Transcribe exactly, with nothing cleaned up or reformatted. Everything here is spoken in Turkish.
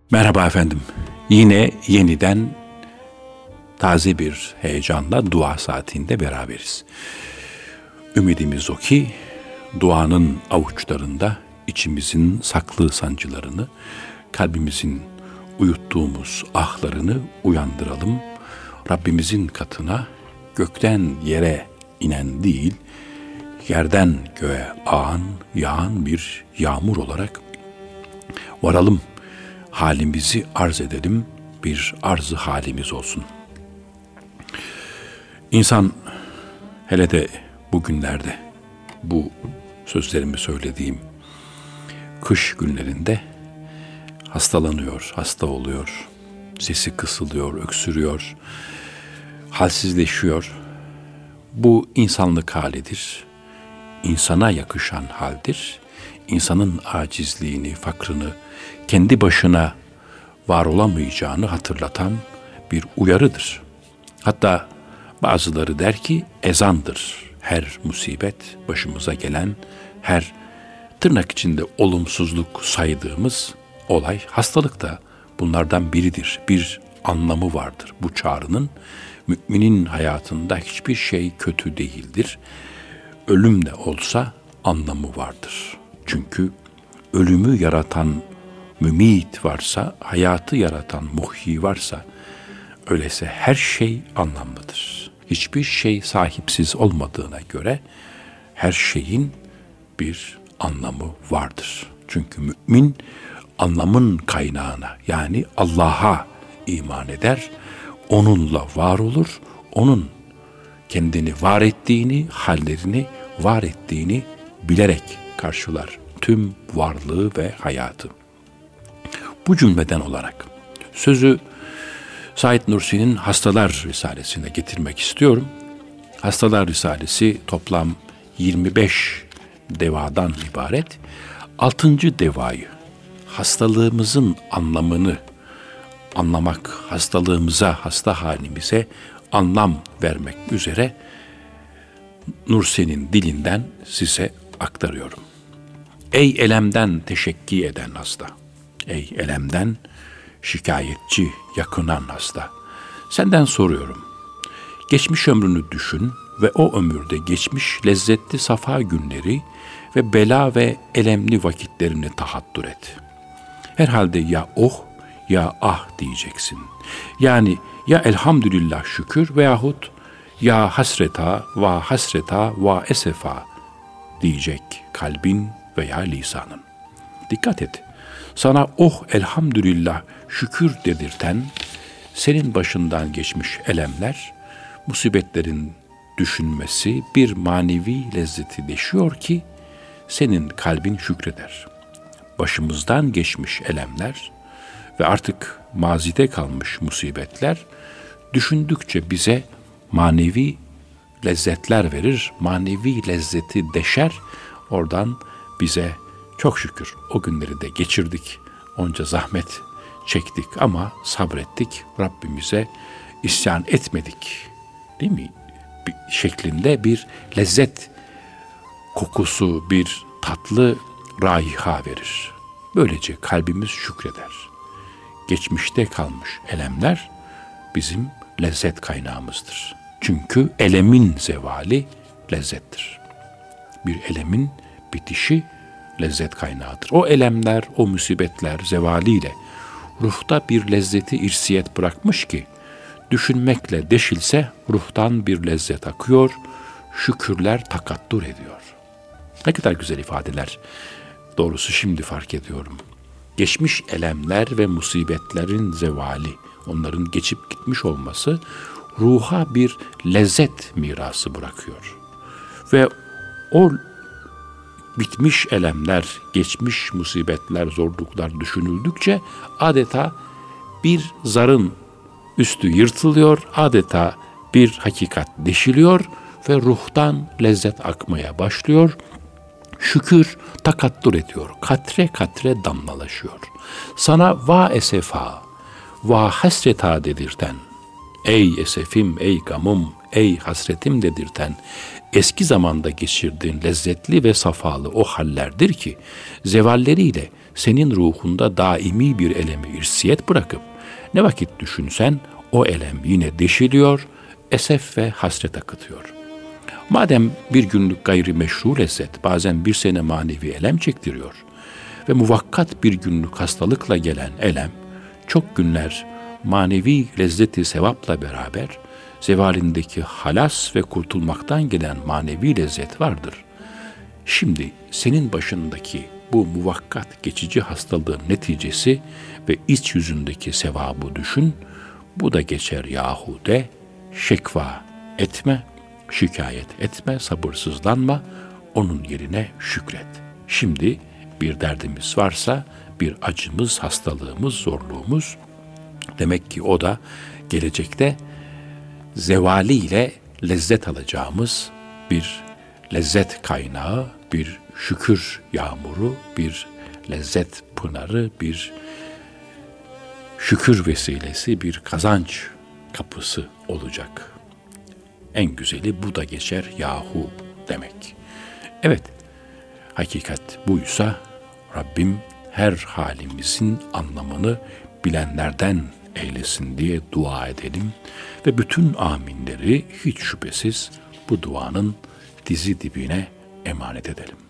Merhaba efendim. Yine yeniden taze bir heyecanla dua saatinde beraberiz. Ümidimiz o ki duanın avuçlarında içimizin saklı sancılarını, kalbimizin uyuttuğumuz ahlarını uyandıralım. Rabbimizin katına gökten yere inen değil, yerden göğe ağan, yağan bir yağmur olarak varalım. Halimizi arz edelim, bir arzı halimiz olsun. İnsan hele de bugünlerde bu sözlerimi söylediğim kış günlerinde hastalanıyor, hasta oluyor, sesi kısılıyor, öksürüyor, halsizleşiyor. Bu insanlık halidir, insana yakışan haldir. İnsanın acizliğini, fakrını, kendi başına var olamayacağını hatırlatan bir uyarıdır. Hatta bazıları der ki ezandır. Her musibet, başımıza gelen, her tırnak içinde olumsuzluk saydığımız olay, hastalık da bunlardan biridir. Bir anlamı vardır bu çağrının. Müminin hayatında hiçbir şey kötü değildir. Ölüm de olsa anlamı vardır. Çünkü ölümü yaratan mümit varsa, hayatı yaratan muhyi varsa, öyleyse her şey anlamlıdır. Hiçbir şey sahipsiz olmadığına göre her şeyin bir anlamı vardır. Çünkü mümin anlamın kaynağına, yani Allah'a iman eder, onunla var olur, onun kendini var ettiğini, hallerini var ettiğini bilerek karşılar tüm varlığı ve hayatı. Bu cümleden olarak sözü Said Nursi'nin Hastalar Risalesi'ne getirmek istiyorum. Hastalar Risalesi toplam yirmi beş devadan ibaret. altıncı devayı, hastalığımızın anlamını anlamak, hastalığımıza, hasta halimize anlam vermek üzere Nursi'nin dilinden size aktarıyorum. Ey elemden teşekki eden hasta, ey elemden şikayetçi, yakınan hasta, senden soruyorum. Geçmiş ömrünü düşün ve o ömürde geçmiş lezzetli safa günleri ve bela ve elemli vakitlerini tahattür et. Herhalde ya oh ya ah diyeceksin. Yani ya elhamdülillah şükür veyahut ya hasreta va hasreta va esefa diyecek kalbin veya lisanın. Dikkat et. Sana oh elhamdülillah şükür dedirten, senin başından geçmiş elemler, musibetlerin düşünmesi bir manevi lezzeti deşiyor ki senin kalbin şükreder. Başımızdan geçmiş elemler ve artık mazide kalmış musibetler düşündükçe bize manevi lezzetler verir, manevi lezzeti deşer, oradan bize çok şükür o günleri de geçirdik, onca zahmet çektik ama sabrettik, Rabbimize isyan etmedik, değil mi? Bir şeklinde bir lezzet kokusu, bir tatlı raiha verir. Böylece kalbimiz şükreder. Geçmişte kalmış elemler bizim lezzet kaynağımızdır. Çünkü elemin zevali lezzettir. Bir elemin bitişi lezzet kaynağıdır. O elemler, o musibetler zevaliyle ruhta bir lezzeti irsiyet bırakmış ki düşünmekle deşilse ruhtan bir lezzet akıyor, şükürler takattur ediyor. Ne kadar güzel ifadeler. Doğrusu şimdi fark ediyorum. Geçmiş elemler ve musibetlerin zevali, onların geçip gitmiş olması ruha bir lezzet mirası bırakıyor. Ve o bitmiş elemler, geçmiş musibetler, zorluklar düşünüldükçe adeta bir zarın üstü yırtılıyor, adeta bir hakikat deşiliyor ve ruhtan lezzet akmaya başlıyor. Şükür takattur ediyor, katre katre damlalaşıyor. Sana va esefa, va hasreta dedirten, ey esefim, ey gamım, ey hasretim dedirten, eski zamanda geçirdiğin lezzetli ve safalı o hallerdir ki, zevalleriyle senin ruhunda daimi bir elemi irsiyet bırakıp ne vakit düşünsen o elem yine deşiliyor, esef ve hasret akıtıyor. Madem bir günlük gayri meşru lezzet bazen bir sene manevi elem çektiriyor ve muvakkat bir günlük hastalıkla gelen elem, çok günler manevi lezzeti sevapla beraber zevalindeki halas ve kurtulmaktan gelen manevi lezzet vardır. Şimdi senin başındaki bu muvakkat geçici hastalığın neticesi ve iç yüzündeki sevabı düşün, bu da geçer yahu de, şekva etme, şikayet etme, sabırsızlanma, onun yerine şükret. Şimdi bir derdimiz varsa, bir acımız, hastalığımız, zorluğumuz, demek ki o da gelecekte zevaliyle lezzet alacağımız bir lezzet kaynağı, bir şükür yağmuru, bir lezzet pınarı, bir şükür vesilesi, bir kazanç kapısı olacak. En güzeli bu da geçer yahu demek. Evet, hakikat buysa Rabbim her halimizin anlamını bilenlerden eylesin diye dua edelim ve bütün aminleri hiç şüphesiz bu duanın dizi dibine emanet edelim.